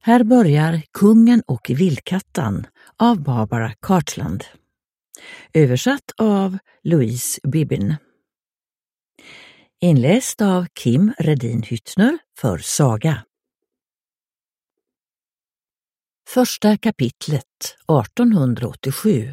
Här börjar Kungen och vildkattan av Barbara Cartland. Översatt av Louise Bibbin. Inläst av Kim Redin Hyttner för Saga. Första kapitlet 1887.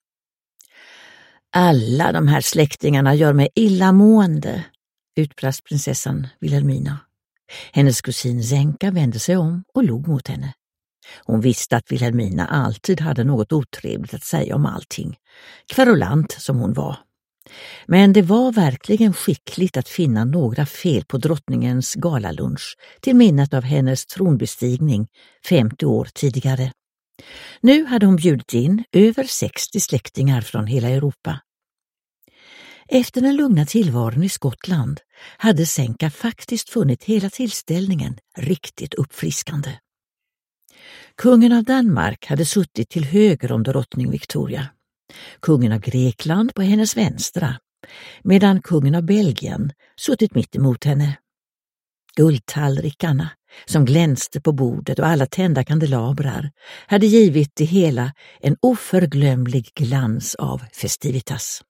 Alla de här släktingarna gör mig illamående, utbrast prinsessan Wilhelmina. Hennes kusin Zenka vände sig om och log mot henne. Hon visste att Wilhelmina alltid hade något otrevligt att säga om allting, kverulant som hon var. Men det var verkligen skickligt att finna några fel på drottningens galalunch till minnet av hennes tronbestigning 50 år tidigare. Nu hade hon bjudit in över 60 släktingar från hela Europa. Efter den lugna tillvaron i Skottland hade Zenka faktiskt funnit hela tillställningen riktigt uppfriskande. Kungen av Danmark hade suttit till höger om drottning Victoria, kungen av Grekland på hennes vänstra, medan kungen av Belgien suttit mitt emot henne. Guldtallrikarna, som glänste på bordet och alla tända kandelabrar, hade givit det hela en oförglömlig glans av festivitas.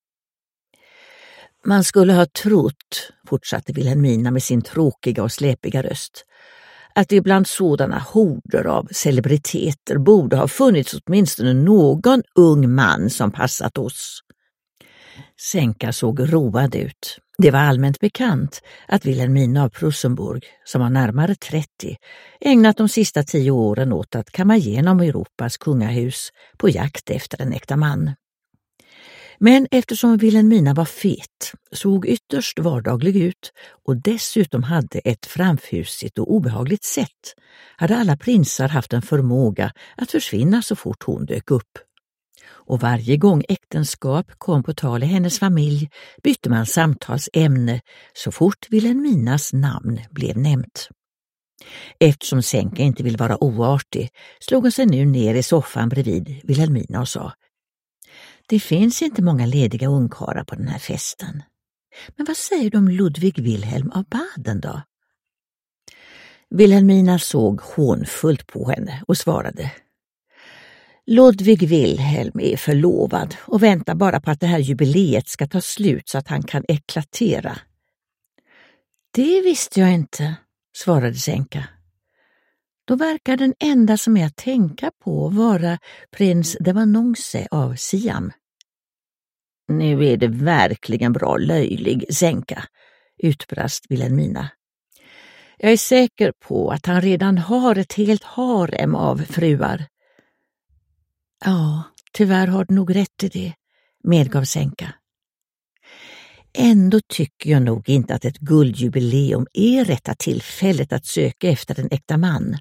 Man skulle ha trott, fortsatte Wilhelmina med sin tråkiga och släpiga röst, att det bland sådana horder av celebriteter borde ha funnits åtminstone någon ung man som passat oss. Zenka såg road ut. Det var allmänt bekant att Wilhelmina av Prussenburg, som var närmare 30, ägnat de sista 10 åren åt att kamma igenom Europas kungahus på jakt efter en äkta man. Men eftersom Wilhelmina var fet, såg ytterst vardaglig ut och dessutom hade ett framfusigt och obehagligt sätt, hade alla prinsar haft en förmåga att försvinna så fort hon dök upp. Och varje gång äktenskap kom på tal i hennes familj bytte man samtalsämne så fort Wilhelminas namn blev nämnt. Eftersom Zenka inte vill vara oartig slog hon sig nu ner i soffan bredvid Wilhelmina och sa: Det finns inte många lediga ungkarlar på den här festen. Men vad säger du om Ludwig Wilhelm av Baden då? Wilhelmina såg hånfullt på henne och svarade: Ludwig Wilhelm är förlovad och väntar bara på att det här jubileet ska ta slut så att han kan eklatera. Det visste jag inte, svarade Zenka. Då verkar den enda som jag tänka på vara prins de Vanonce av Siam. Nu är det verkligen bra löjlig, Zenka, utbrast Wilhelmina. Jag är säker på att han redan har ett helt harem av fruar. Ja, tyvärr har du nog rätt i det, medgav Zenka. Ändå tycker jag nog inte att ett guldjubileum är rätta tillfället att söka efter en äkta man.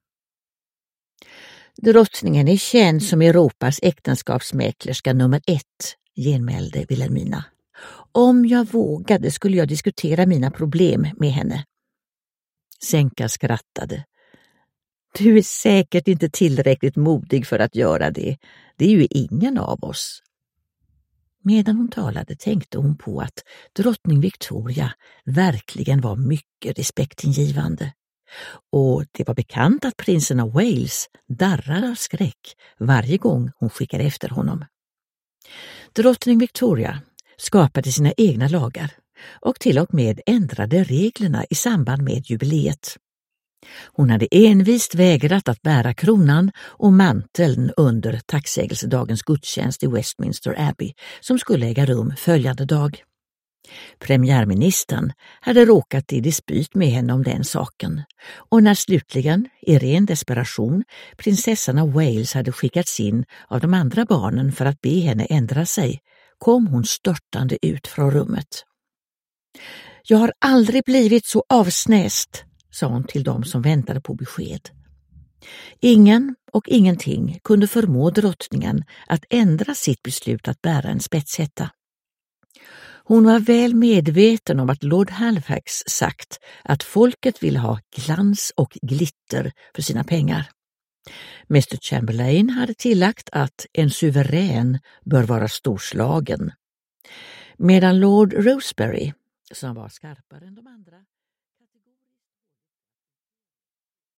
Drottningen är känd som Europas äktenskapsmäklerska nummer 1, genmälde Wilhelmina. Om jag vågade skulle jag diskutera mina problem med henne. Zenka skrattade. Du är säkert inte tillräckligt modig för att göra det. Det är ju ingen av oss. Medan hon talade tänkte hon på att drottning Victoria verkligen var mycket respektingivande. Och det var bekant att prinsen av Wales darrade av skräck varje gång hon skickade efter honom. Drottning Victoria skapade sina egna lagar och till och med ändrade reglerna i samband med jubileet. Hon hade envist vägrat att bära kronan och manteln under tacksägelsedagens gudstjänst i Westminster Abbey som skulle äga rum följande dag. Premiärministern hade råkat i dispyt med henne om den saken och när slutligen, i ren desperation, prinsessan av Wales hade skickats in av de andra barnen för att be henne ändra sig, kom hon störtande ut från rummet. Jag har aldrig blivit så avsnäst, sa hon till dem som väntade på besked. Ingen och ingenting kunde förmå drottningen att ändra sitt beslut att bära en spetshätta. Hon var väl medveten om att Lord Halifax sagt att folket ville ha glans och glitter för sina pengar. Mr Chamberlain hade tillagt att en suverän bör vara storslagen, medan Lord Rosebery, som var skarpare än de andra,